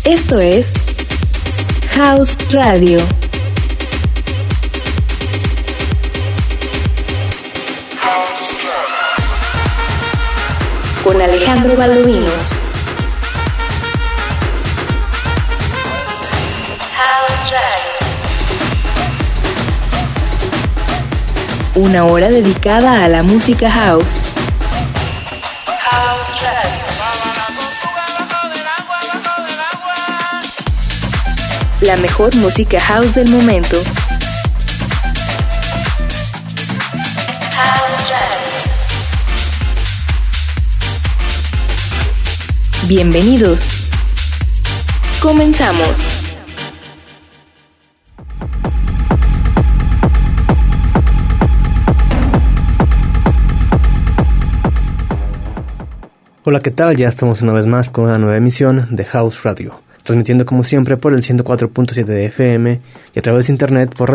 Esto es House Radio. Con Alejandro Valdovinos. House Radio. Una hora dedicada a la música house. House Radio. La mejor música house del momento. House Radio. Bienvenidos. Comenzamos. Hola, ¿qué tal? Ya estamos una vez más con una nueva emisión de House Radio, transmitiendo como siempre por el 104.7 de FM y a través de internet por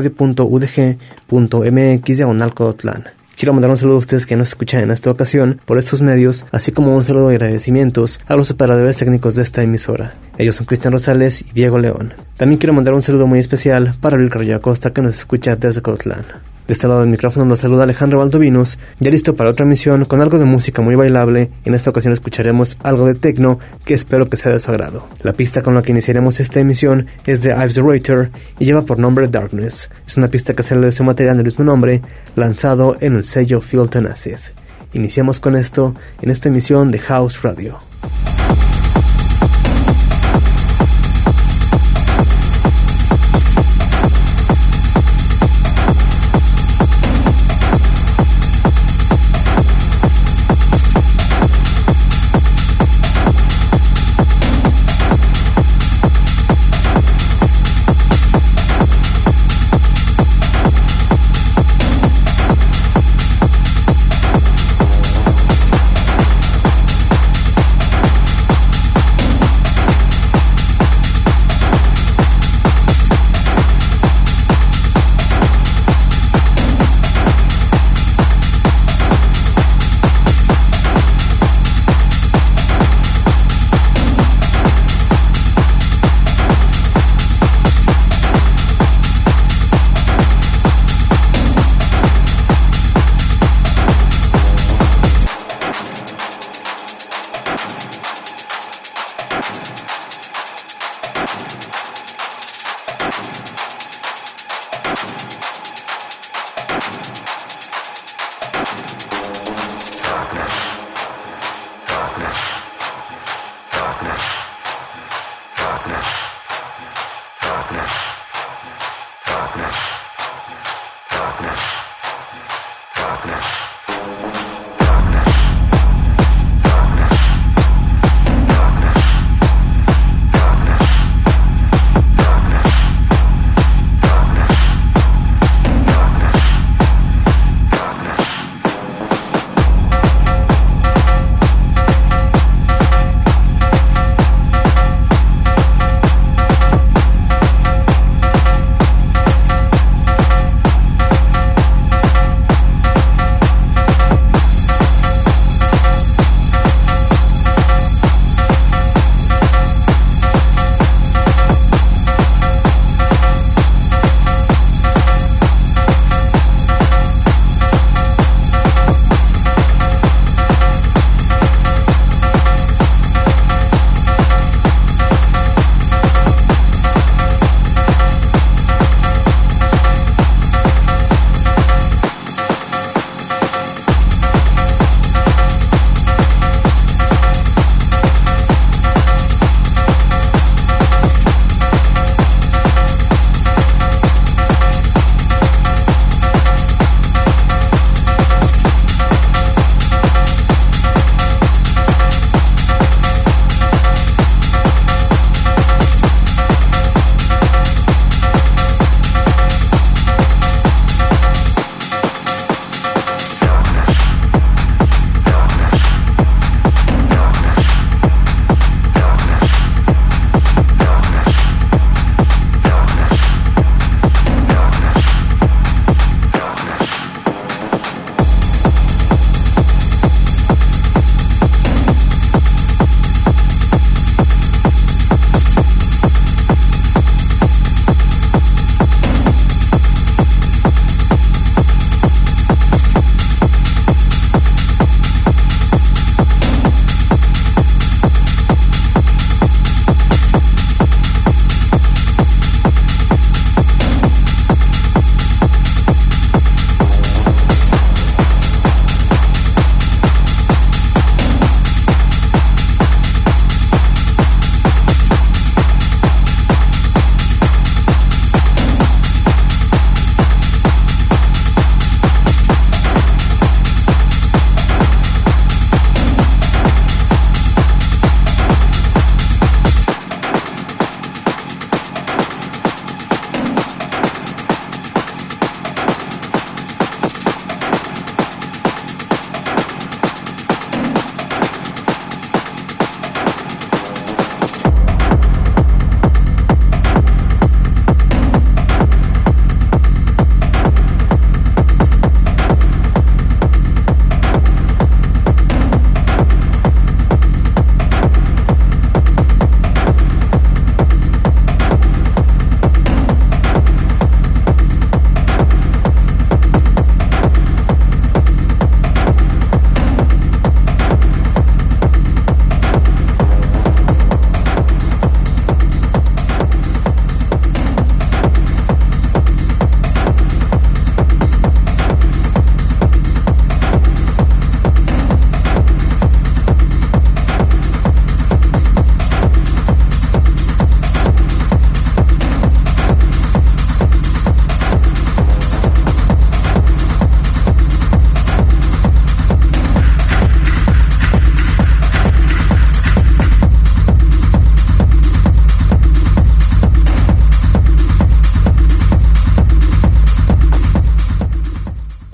radio.udg.mx/Cotlán. Quiero mandar un saludo a ustedes que nos escuchan en esta ocasión por estos medios, así como un saludo de agradecimientos a los operadores técnicos de esta emisora. Ellos son Cristian Rosales y Diego León. También quiero mandar un saludo muy especial para el Carrillo Acosta, que nos escucha desde Cotlán. De este lado del micrófono los saluda Alejandro Valdovinos, ya listo para otra emisión con algo de música muy bailable. En esta ocasión escucharemos algo de techno que espero que sea de su agrado. La pista con la que iniciaremos esta emisión es de Yves the Writer y lleva por nombre Darkness. Es una pista que sale de su material del mismo nombre, lanzado en el sello Filth and Acid. Iniciamos con esto en esta emisión de House Radio.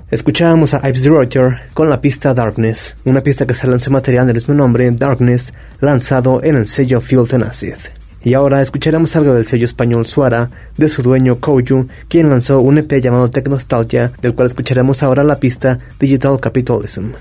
Escuchábamos a Yves Roger con la pista Darkness, una pista que sale en su material del mismo nombre, Darkness, lanzado en el sello Filth and Acid. Y ahora escucharemos algo del sello español Suara, de su dueño Koju, quien lanzó un EP llamado Technostalgia, del cual escucharemos ahora la pista Digital Capitalism.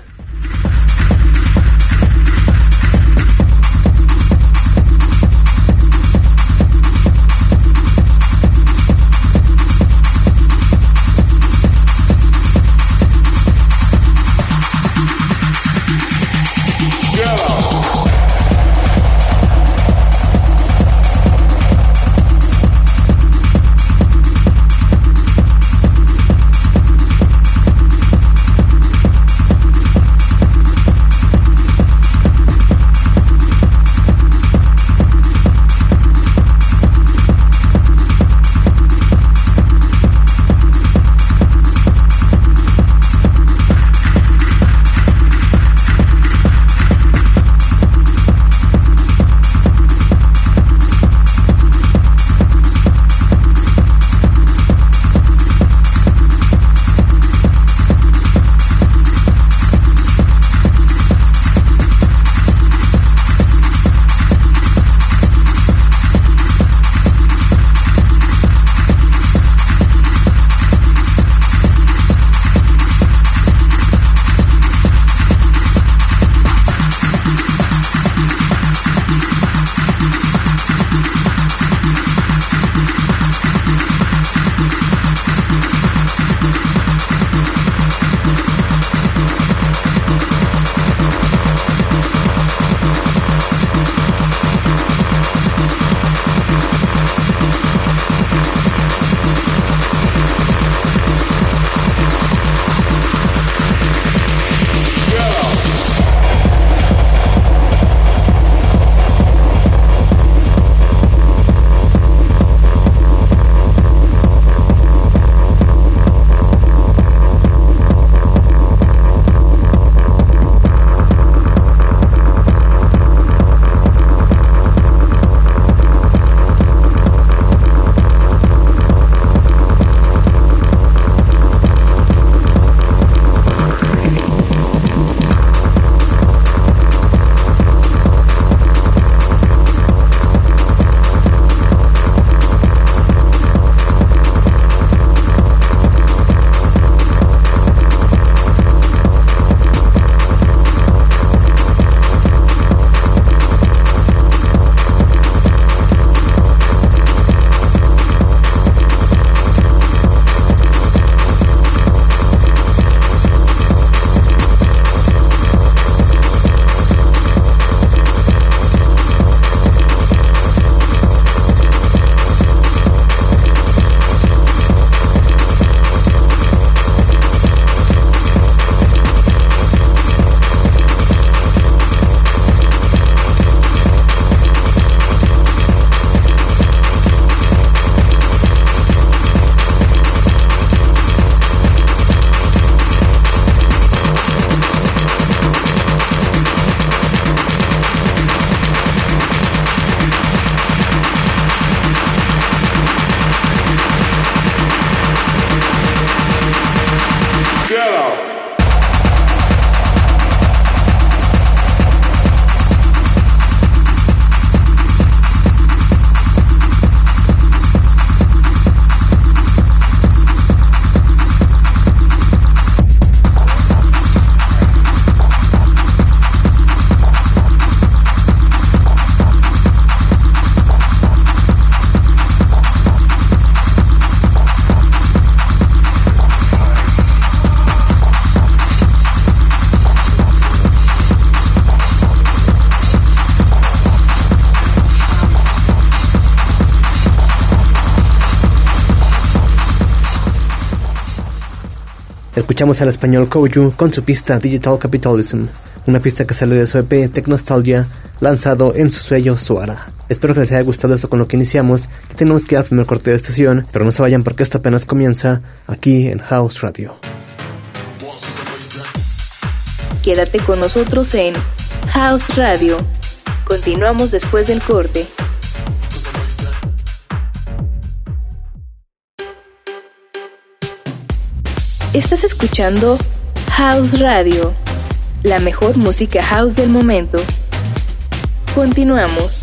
Escuchamos al español Koju con su pista Digital Capitalism, una pista que sale de su EP Technostalgia, lanzado en su sello Suara. Espero que les haya gustado esto con lo que iniciamos. Ya tenemos que ir al primer corte de estación, pero no se vayan porque esto apenas comienza aquí en House Radio. Quédate con nosotros en House Radio. Continuamos después del corte. Estás escuchando House Radio, la mejor música house del momento. Continuamos.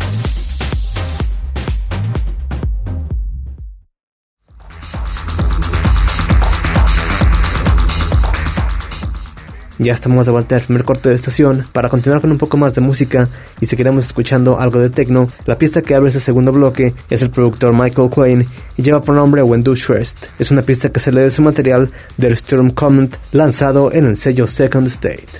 Ya estamos de vuelta al primer corte de estación para continuar con un poco más de música y seguiremos escuchando algo de techno. La pista que abre este segundo bloque es el productor Michael Klein y lleva por nombre When Do First. Es una pista que se lee de su material del Storm Comment lanzado en el sello Second State.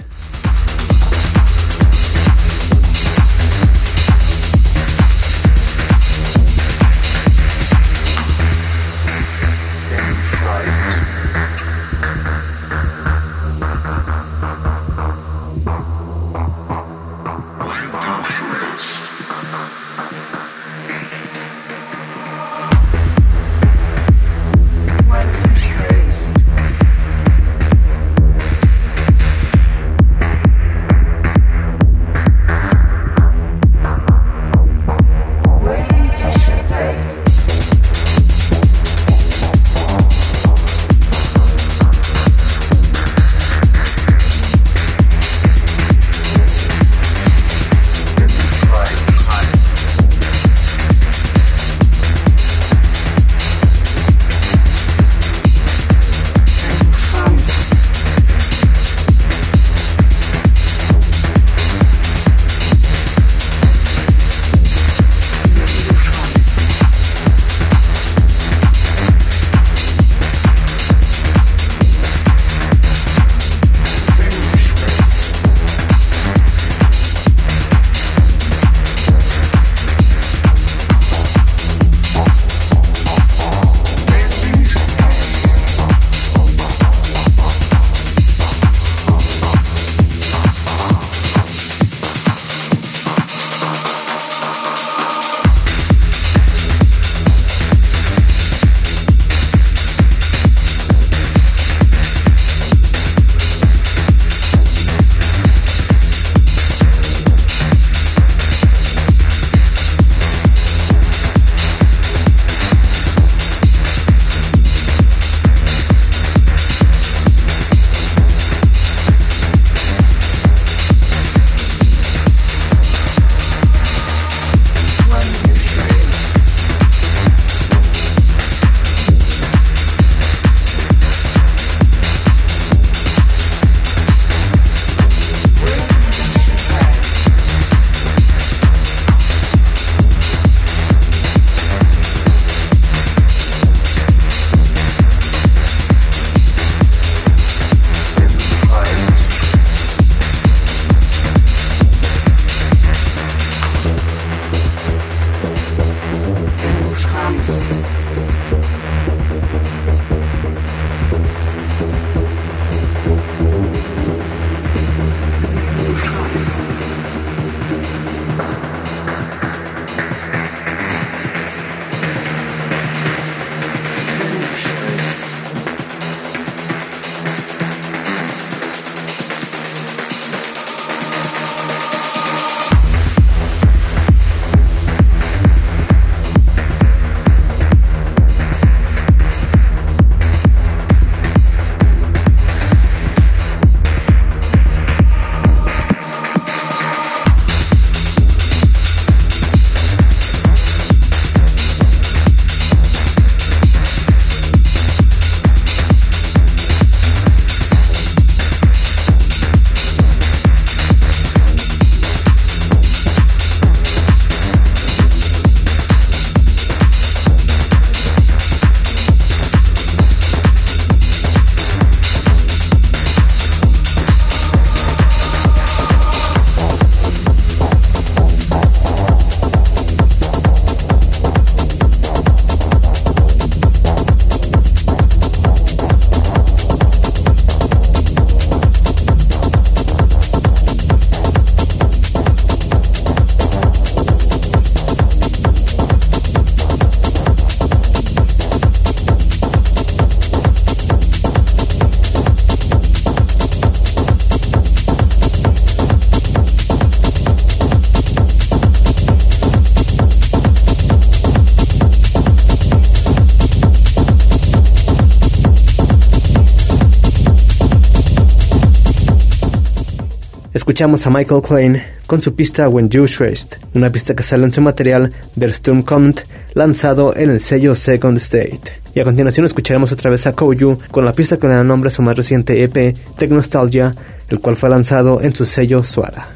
escuchamos a Michael Klein con su pista When You Rest, una pista que sale en su material Der Sturm Kommt, lanzado en el sello Second State. Y a continuación escucharemos otra vez a Koyu con la pista que le da nombre a su más reciente EP, Technostalgia, el cual fue lanzado en su sello Suara.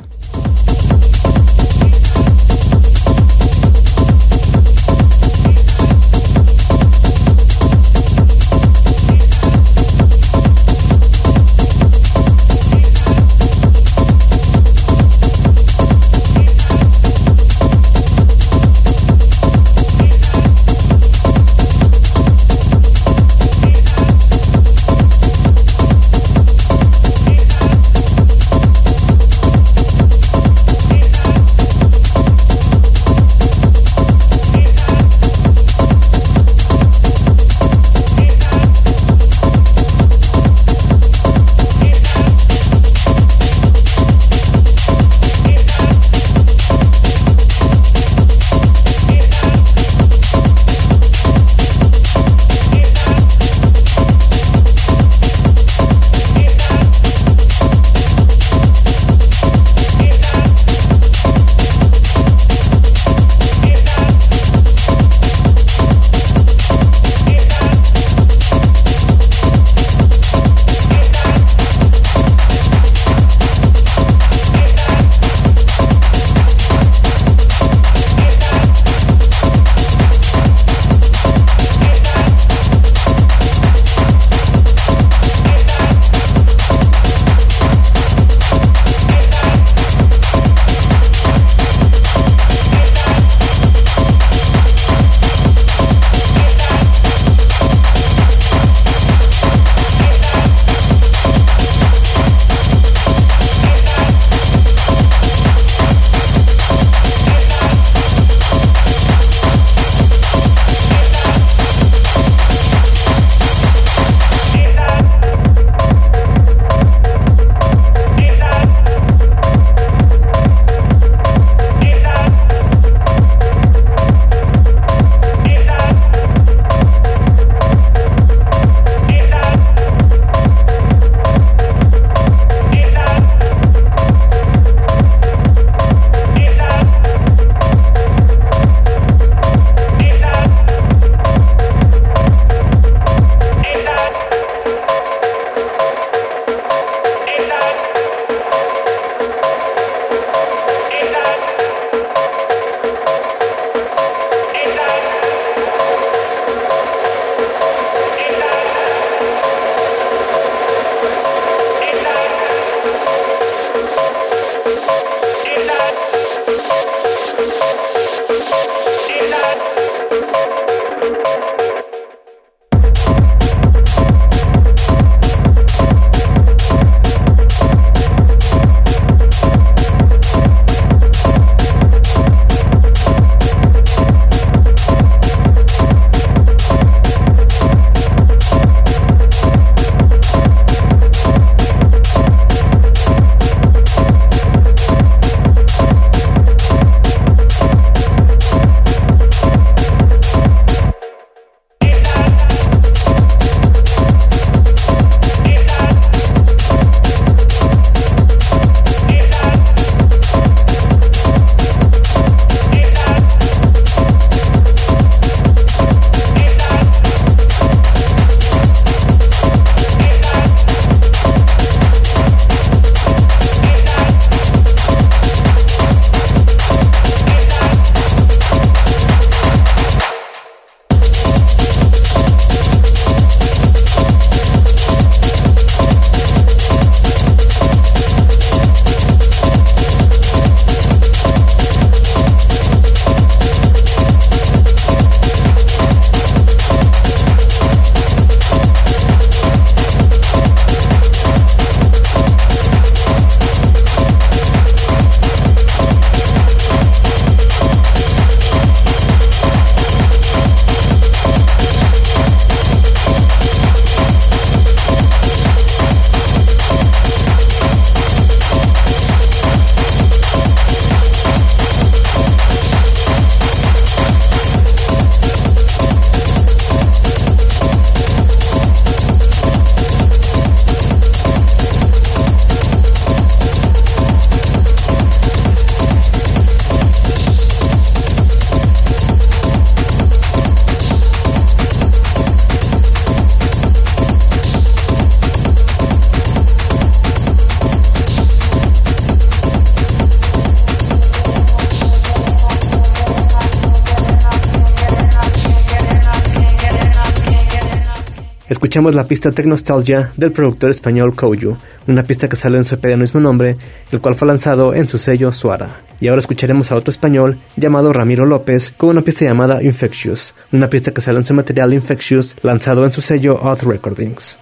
Escuchamos la pista Technostalgia del productor español Koju, una pista que sale en su EP del mismo nombre, el cual fue lanzado en su sello Suara. Y ahora escucharemos a otro español llamado Ramiro López con una pista llamada Infectious, una pista que sale en su material Infectious, lanzado en su sello Odd Recordings.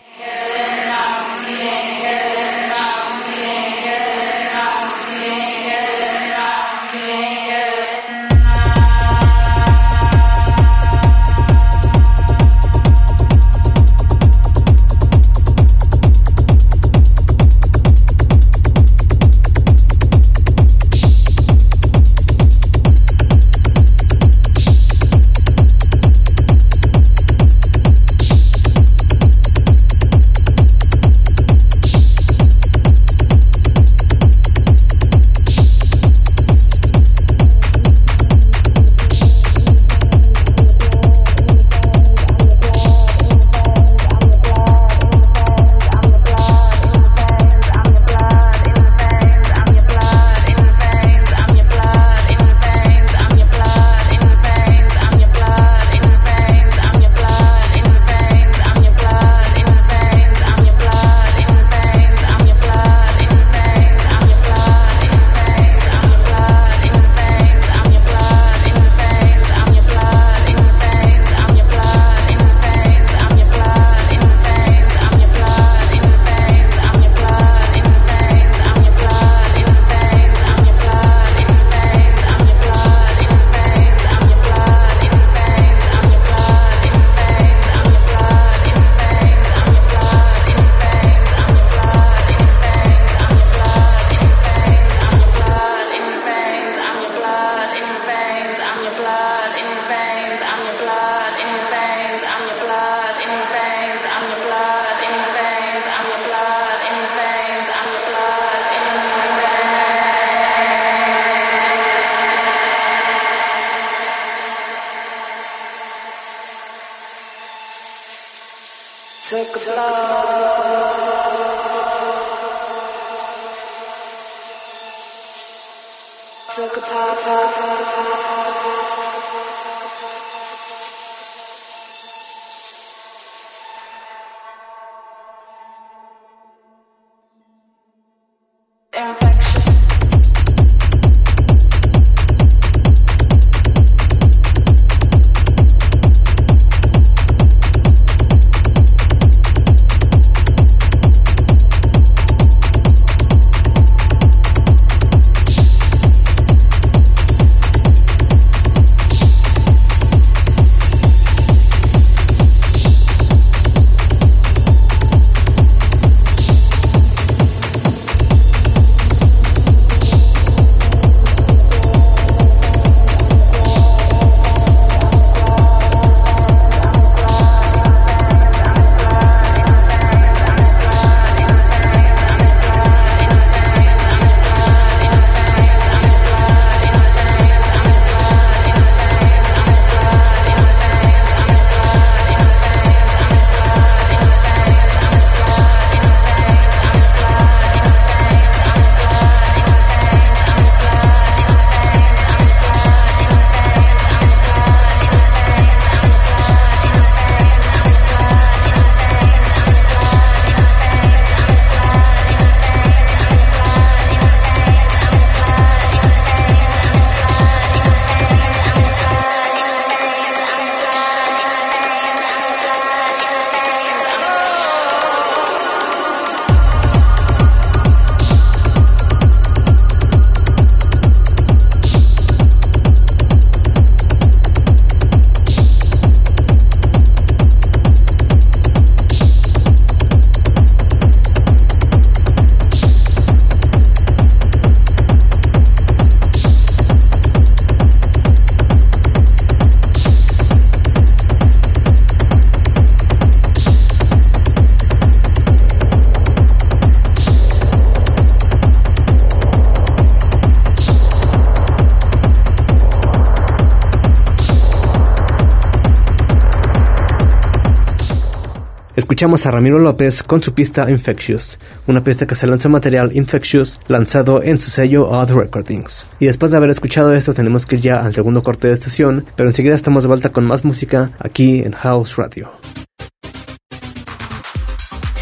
Escuchamos a Ramiro López con su pista Infectious, una pista que se lanza material Infectious, lanzado en su sello Odd Recordings. Y después de haber escuchado esto tenemos que ir ya al segundo corte de estación, pero enseguida estamos de vuelta con más música aquí en House Radio.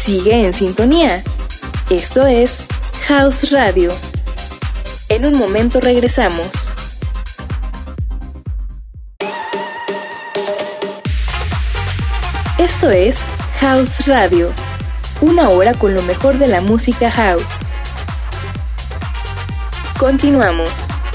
Sigue en sintonía. Esto es House Radio. En un momento regresamos. Esto es House Radio. Una hora con lo mejor de la música house. Continuamos.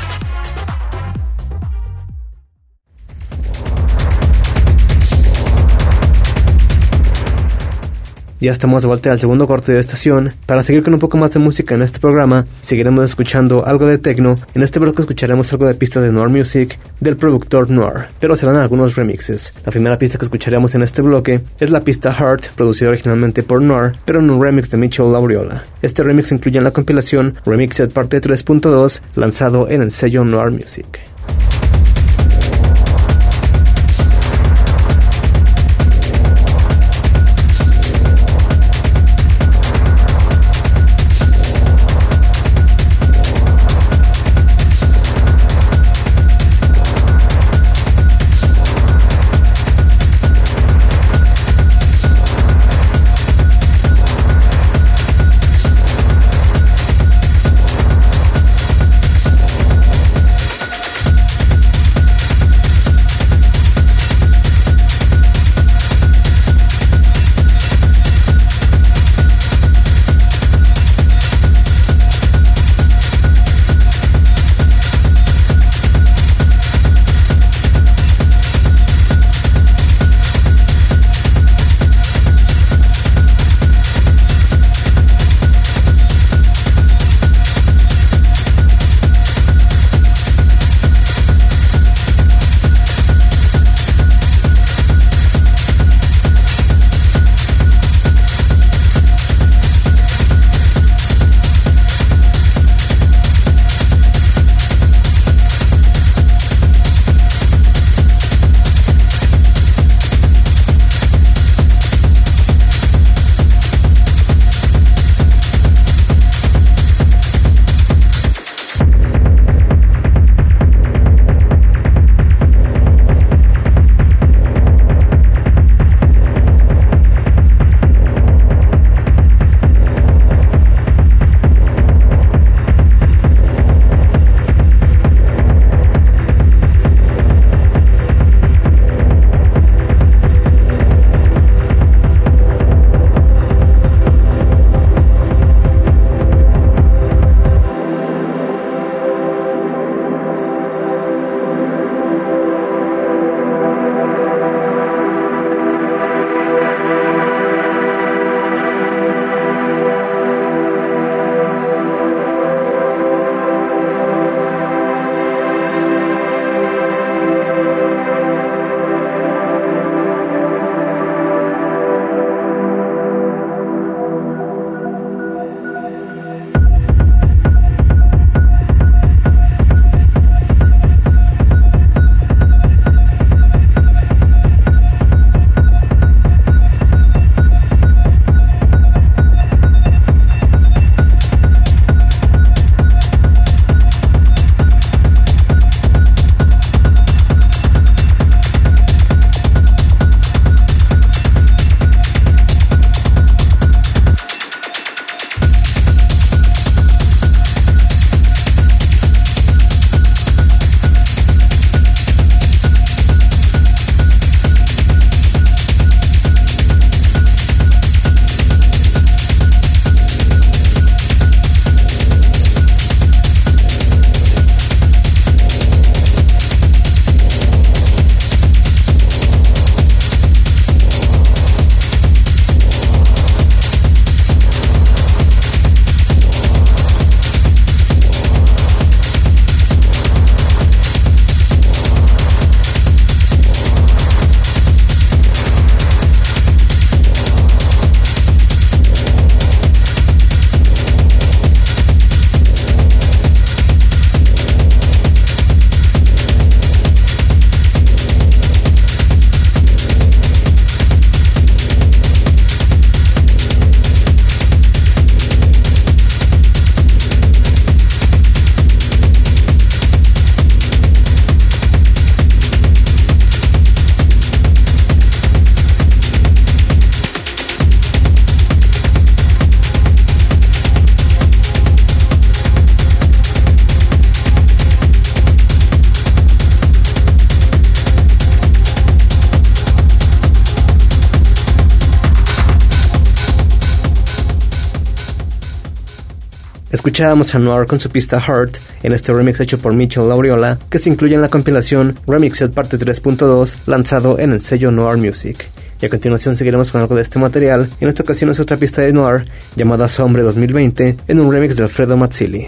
Ya estamos de vuelta al segundo corte de estación. Para seguir con un poco más de música en este programa, seguiremos escuchando algo de techno. En este bloque escucharemos algo de pistas de Noir Music del productor Noir, pero serán algunos remixes. La primera pista que escucharemos en este bloque es la pista Heart, producida originalmente por Noir, pero en un remix de Michel Labriola. Este remix incluye en la compilación Remixed Parte 3.2, lanzado en el sello Noir Music. Escuchábamos a Noir con su pista Heart en este remix hecho por Michel Lauriola, que se incluye en la compilación Remixed Parte 3.2 lanzado en el sello Noir Music. Y a continuación seguiremos con algo de este material. En esta ocasión es otra pista de Noir llamada Sombre 2020 en un remix de Alfredo Mazzilli.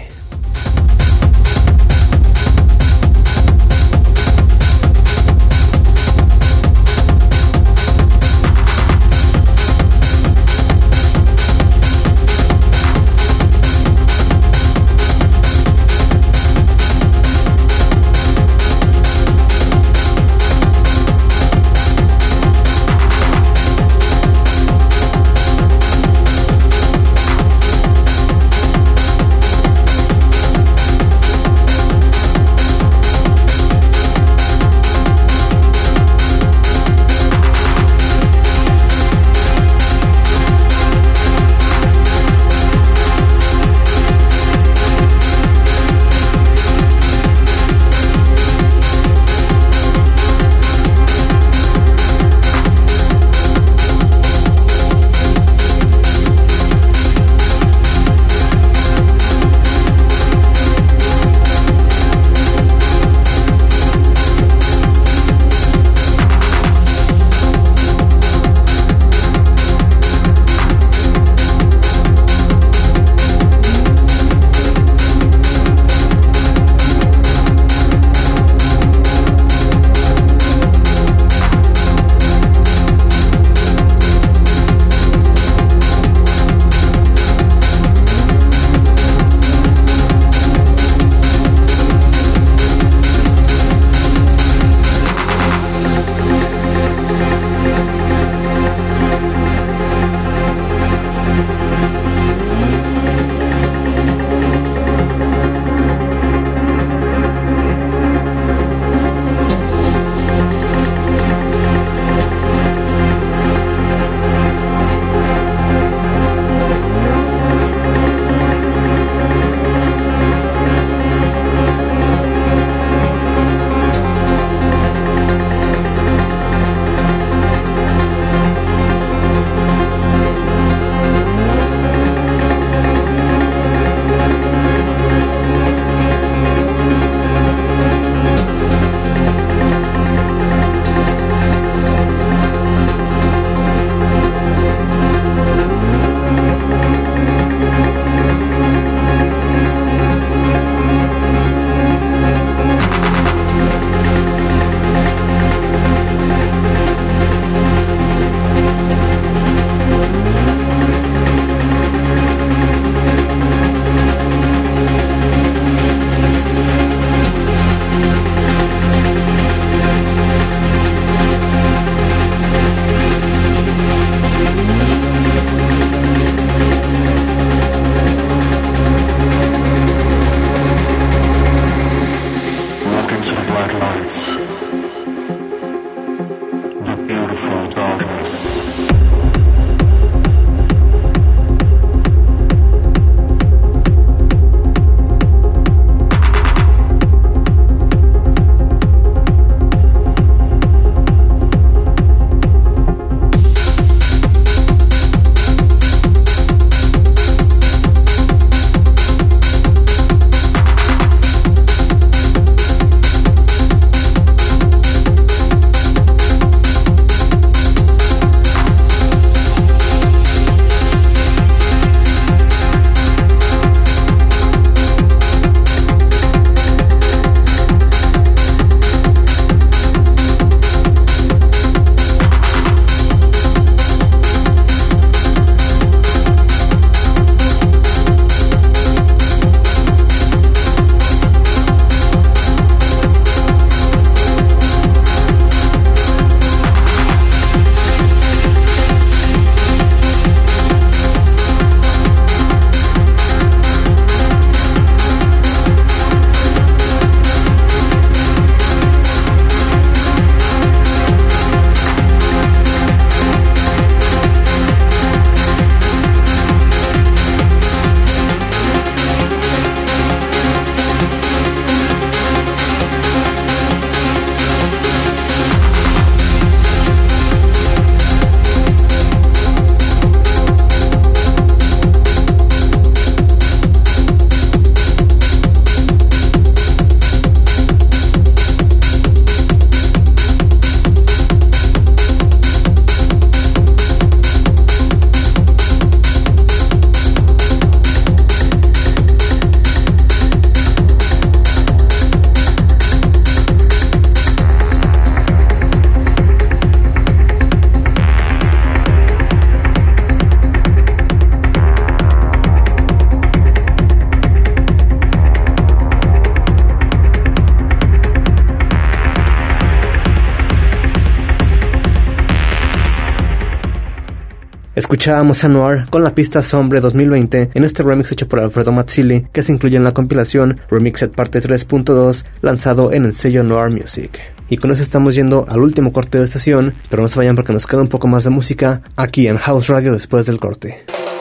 Escuchábamos a Noir con la pista Sombre 2020 en este remix hecho por Alfredo Mazzilli, que se incluye en la compilación Remixed Parte 3.2 lanzado en el sello Noir Music. Y con eso estamos yendo al último corte de estación, pero no se vayan porque nos queda un poco más de música aquí en House Radio después del corte.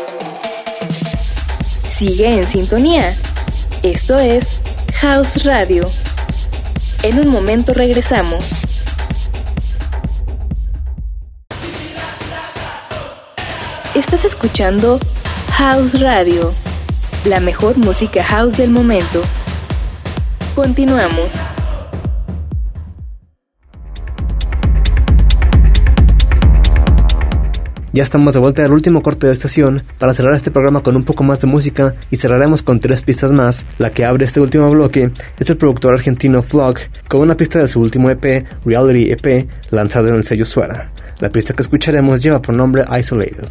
Sigue en sintonía. Esto es House Radio. En un momento regresamos. Estás escuchando House Radio, la mejor música house del momento. Continuamos. Ya estamos de vuelta al último corte de estación para cerrar este programa con un poco más de música y cerraremos con 3 pistas más. La que abre este último bloque es el productor argentino Flock con una pista de su último EP, Reality EP, lanzado en el sello Suara. La pista que escucharemos lleva por nombre Isolated.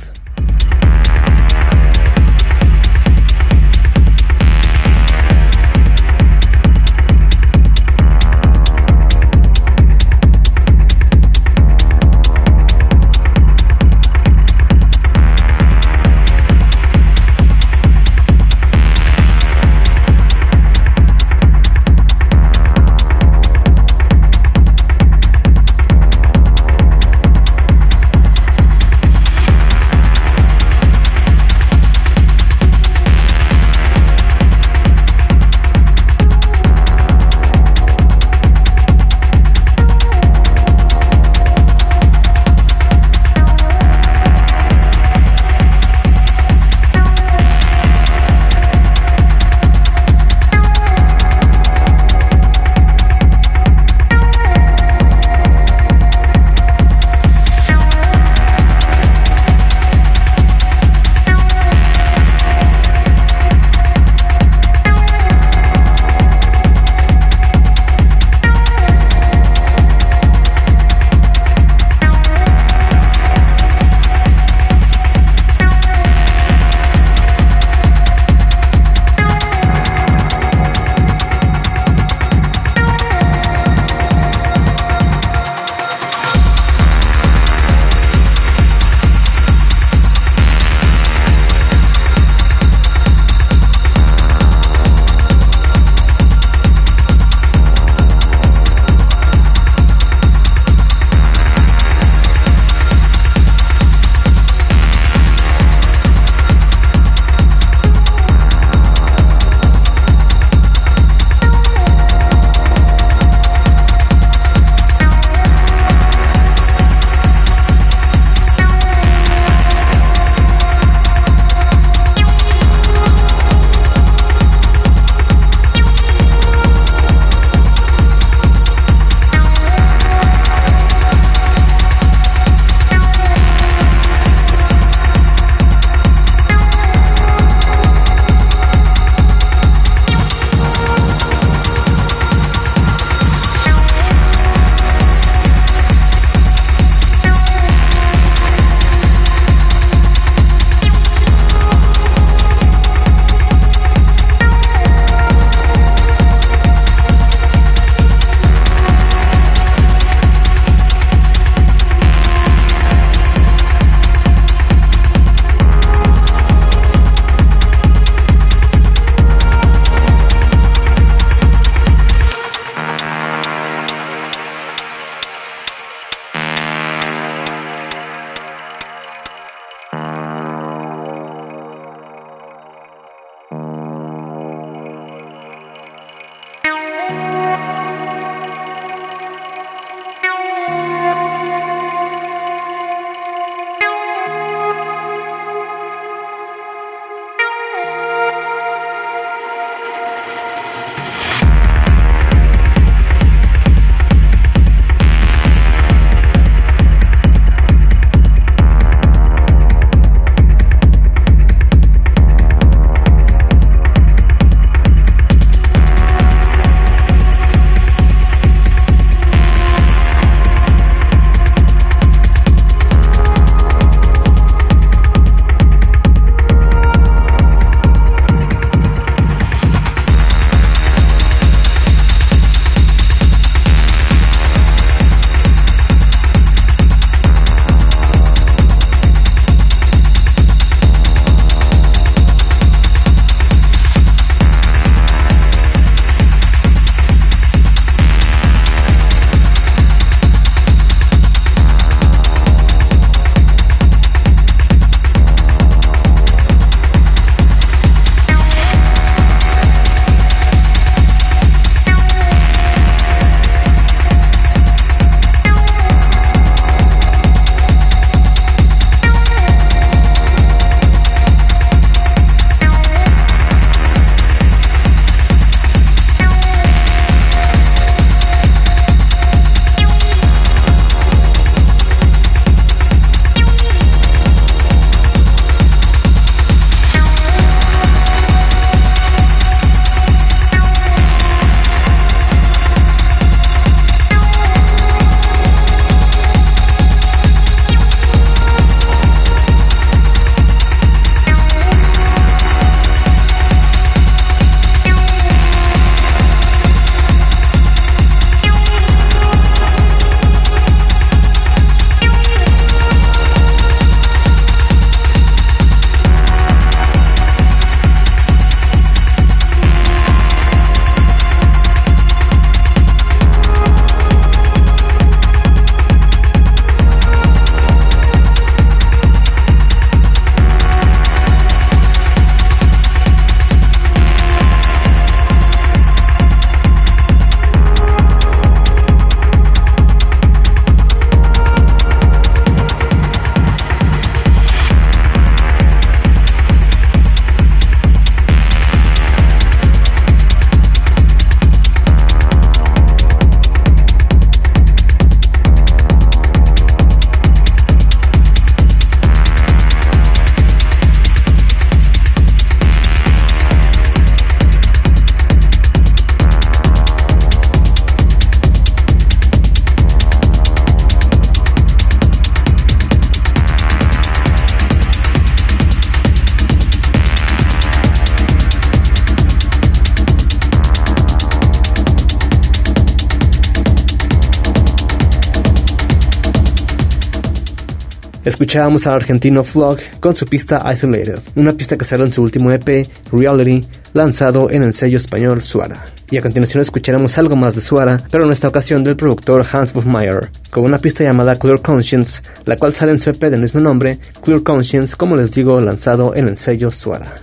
Escuchábamos al argentino Flog con su pista Isolated, una pista que salió en su último EP, Reality, lanzado en el sello español Suara. Y a continuación escucharemos algo más de Suara, pero en esta ocasión del productor Hans Hofmeyer, con una pista llamada Clear Conscience, la cual sale en su EP del mismo nombre, Clear Conscience, como les digo, lanzado en el sello Suara.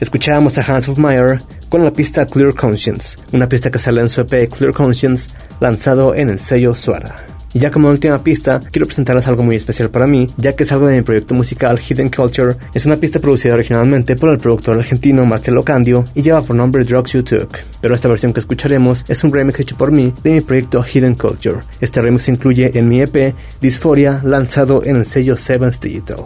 Escuchábamos a Hans Hofmeyer con la pista Clear Conscience, una pista que sale en su EP Clear Conscience, lanzado en el sello Suara. Y ya como última pista, quiero presentarles algo muy especial para mí, ya que es algo de mi proyecto musical Hidden Culture. Es una pista producida originalmente por el productor argentino Marcelo Candio y lleva por nombre Drugs You Took, pero esta versión que escucharemos es un remix hecho por mí de mi proyecto Hidden Culture. Este remix se incluye en mi EP Dysphoria, lanzado en el sello Sevens Digital.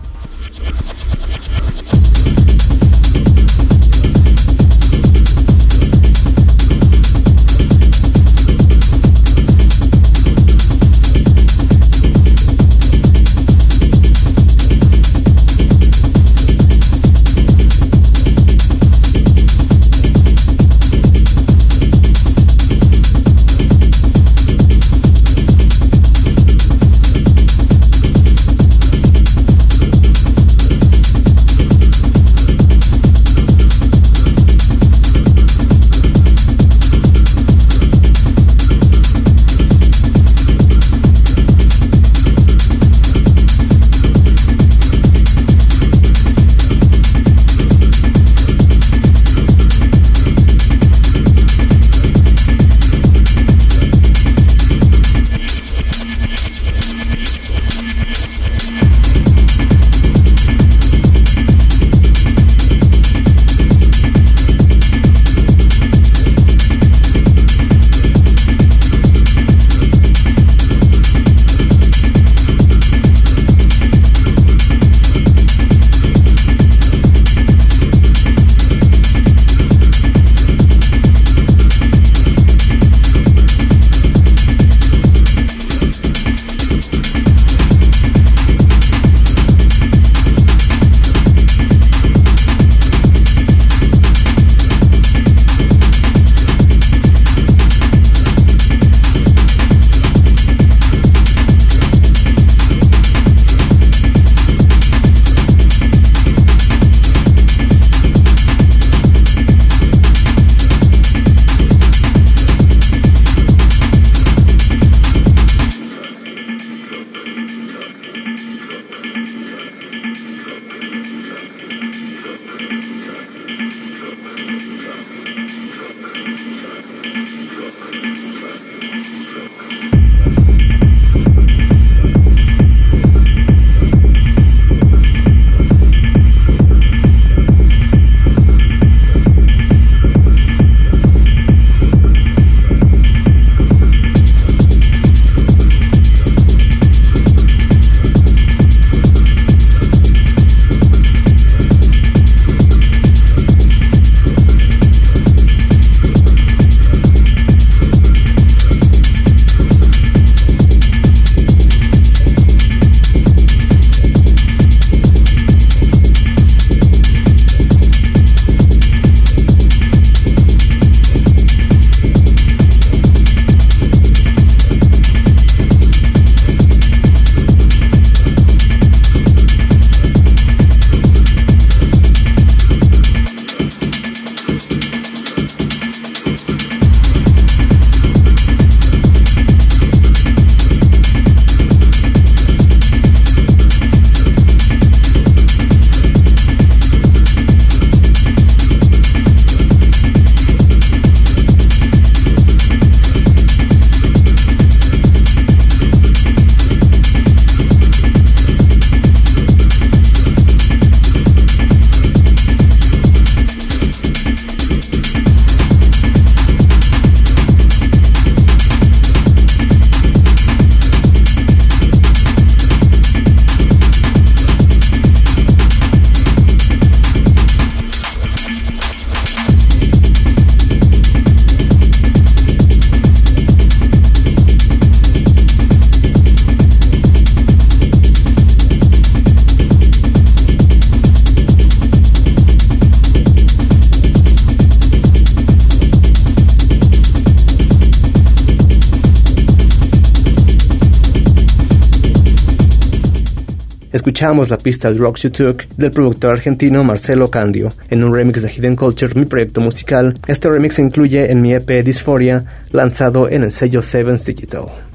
Escuchamos la pista Drugs You Took del productor argentino Marcelo Candio en un remix de Hidden Culture, mi proyecto musical. Este remix se incluye en mi EP Dysphoria, lanzado en el sello Sevens Digital.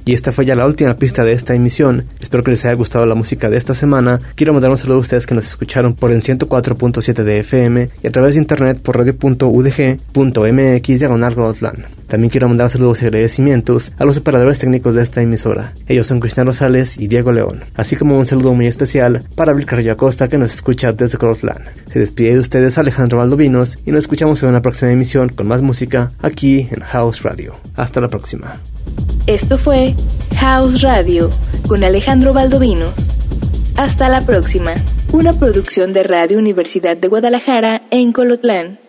Y esta fue ya la última pista de esta emisión. Espero que les haya gustado la música de esta semana. Quiero mandar un saludo a ustedes que nos escucharon por el 104.7 de FM y a través de internet por radio.udg.mx/Roldán. También quiero mandar saludos y agradecimientos a los operadores técnicos de esta emisora. Ellos son Cristian Rosales y Diego León. Así como un saludo muy especial para Bill Carrillo Acosta, que nos escucha desde Cortland. Se despide de ustedes Alejandro Valdovinos y nos escuchamos en una próxima emisión con más música aquí en House Radio. Hasta la próxima. Esto fue House Radio con Alejandro Valdovinos. Hasta la próxima. Una producción de Radio Universidad de Guadalajara en Colotlán.